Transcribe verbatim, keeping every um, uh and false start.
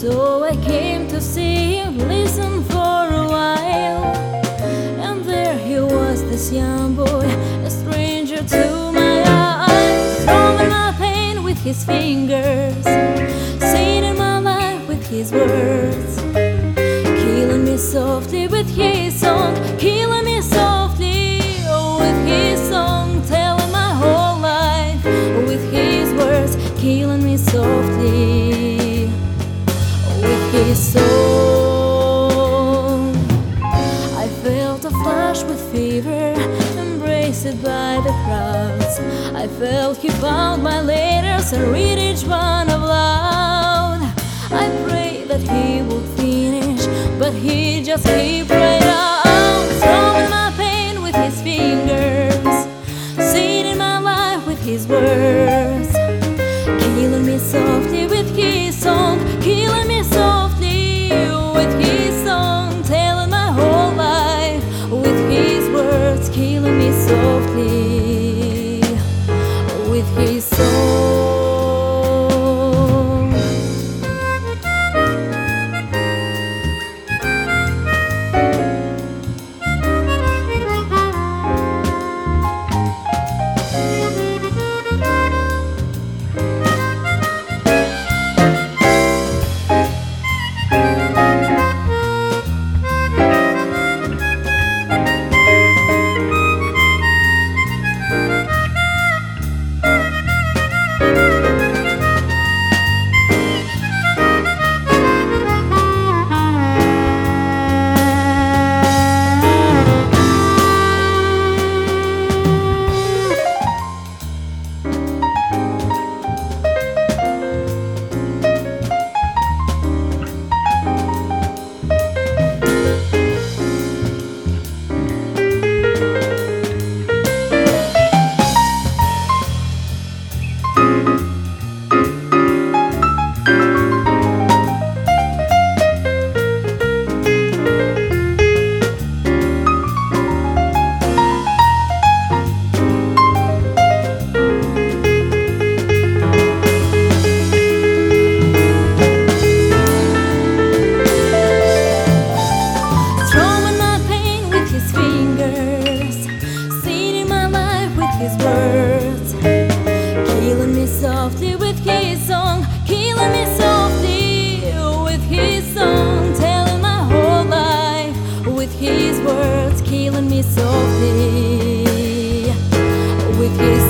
So I came to see him, listen for a while. And there he was, this young boy, a stranger to my eyes, throwing my pain with his fingers, sealing my life with his words, killing me softly with his song, killing me softly with his song, telling my whole life with his words, killing me softly with his song. I felt a flush with fever, embraced by the crowds. I felt he found my letters and read each one out loud. I prayed that he would finish, but he just kept right on, throwing my pain with his fingers, sealing my life with his words, killing me softly with his song, killing me softly with his song, telling my whole life with his words, killing me softly with his song. His words, killing me softly with his song, killing me softly with his song, telling my whole life with his words, killing me softly with his